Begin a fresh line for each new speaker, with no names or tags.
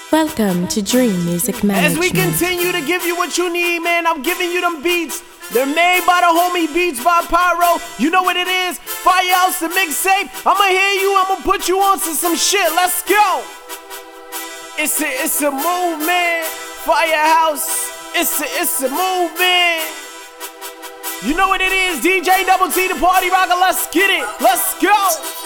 Welcome to Dream Music Management.
As we continue to give you what you need, man, I'm giving you them beats. They're made by the homie Beats by Pyro. You know what it is? Firehouse the mixtape. I'ma hear you, I'ma put you on to some shit. Let's go. It's a movement. Firehouse. It's a movement. You know what it is? DJ Double T, the party rocker. Let's get it. Let's go.